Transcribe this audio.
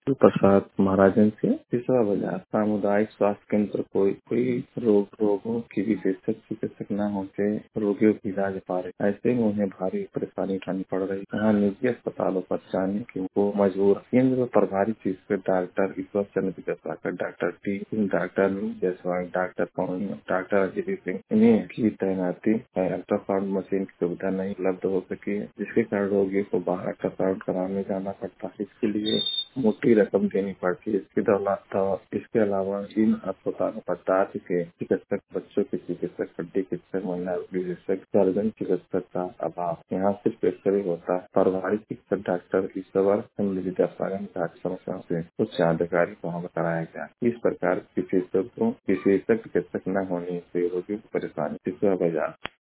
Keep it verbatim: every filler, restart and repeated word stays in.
प्रसाद महाराजन से तीसरा बाजार सामुदायिक स्वास्थ्य केंद्र कोई कोई रोग रोगों की विशेषज्ञ चिकित्सक न होते रोगियों की इलाज पा रहे, ऐसे में उन्हें भारी परेशानी उठानी पड़ रही। यहाँ निजी अस्पतालों पर जाने की वो मजबूर। केंद्र में प्रभारी चिकित्सक doctor Ishwar Chandra Vidyasagar, doctor T doctor Jaswal, doctor Pawan, doctor Ajay Singh इन्हें की तैनाती है। अल्ट्रासाउंड मशीन की सुविधा नहीं उपलब्ध हो सकी है, जिसके कारण रोगियों को बाहर अल्ट्रासाउंड कराने जाना पड़ता है। इसके लिए मोटी रकम देनी पड़ती है। इसके अलावा इसके अलावा इन अस्पतालों पर दांत के चिकित्सक, बच्चों के चिकित्सक, हड्डी चिकित्सक, महिला विशेषज्ञ, सर्जन चिकित्सक का अभाव। यहाँ सिर्फ एक्सरे होता है। पारिवारिक चिकित्सक डॉक्टर ईश्वर चंद्र विद्यासागर ने समस्याओं से उच्च अधिकारी को अवगत कराया गया। इस प्रकार विशेषज्ञों विशेषज्ञ चिकित्सक न होने से रोगियों की परेशानी तीसरा बाजार